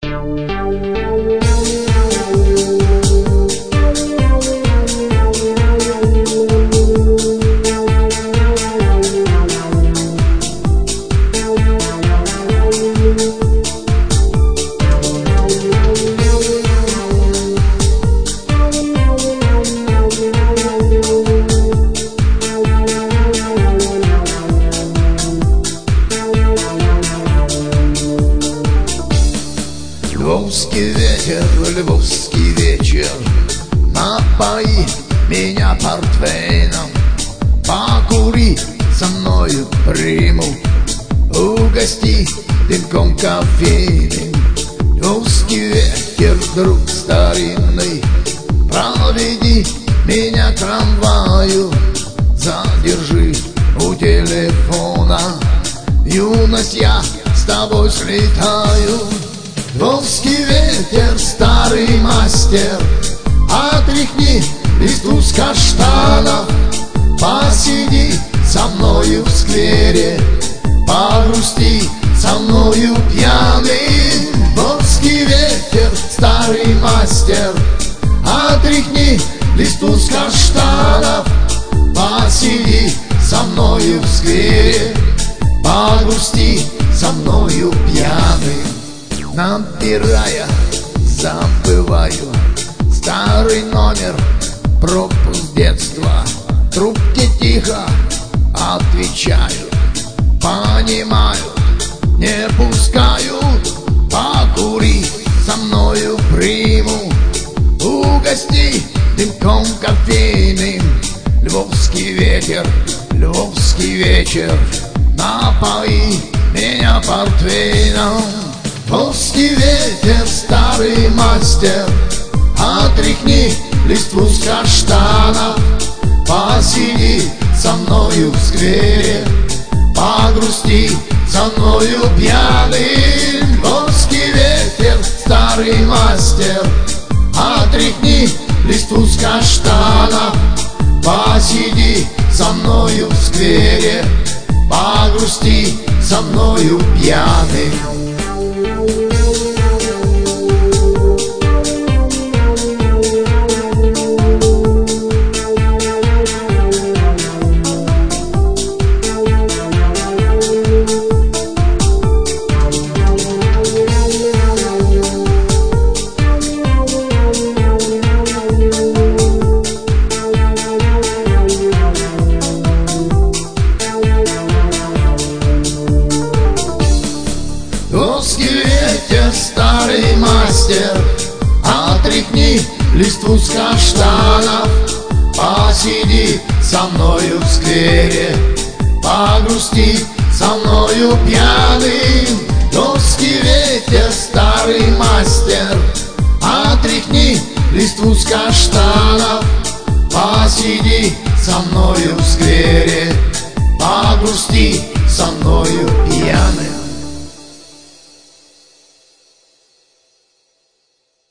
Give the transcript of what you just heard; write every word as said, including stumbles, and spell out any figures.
Львовский ветер, львовский вечер, напои меня портвейном, покури со мною приму, угости дымком кофейным. Львовский ветер, друг старинный, проведи меня к трамваю, задержи у телефона, юность, я с тобой слетаю. Львовский ветер, старый мастер, отряхни листву с каштанов, посиди со мною в сквере, погрусти со мною пьяный. Львовский ветер, старый мастер, отряхни листву с каштанов, посиди со мною в сквере, погрусти со мною пьяный. Набирая, забываю старый номер, пропуск детства. Трубки тихо отвечают, понимают, не пускают. Покури со мною приму, угости дымком кофейным. Львовский ветер, львовский вечер, напои меня портвейном. Львовский ветер, старый мастер, отряхни листву с каштанов, посиди со мною в сквере, погрусти со мною пьяный. Львовский ветер, старый мастер, отряхни листву с каштанов, посиди со мною в сквере, погрусти со мною пьяный. Львовский ветер, старый мастер, отряхни листву с каштанов, посиди со мною в сквере, погрусти со мною пьяным. Львовский ветер, старый мастер, отряхни листву с каштанов, посиди со мною в сквере,